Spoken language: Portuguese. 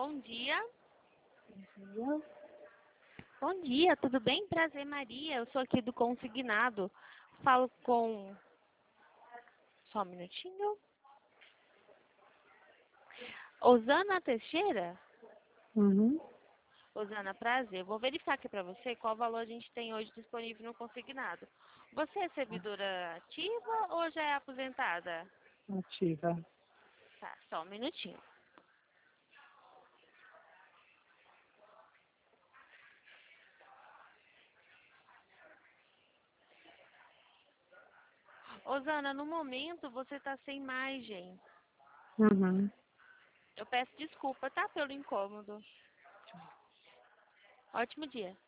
Bom dia. Dia. Bom dia, tudo bem? Prazer, Maria. Eu sou aqui do Consignado. Falo com... Só um minutinho. Osana Teixeira? Uhum. Osana, prazer. Vou verificar aqui para você qual valor a gente tem hoje disponível no Consignado. Você é servidora ativa ou já é aposentada? Ativa. Tá, só um minutinho. Osana, no momento você está sem margem. Uhum. Eu peço desculpa, tá? Pelo incômodo. Ótimo dia.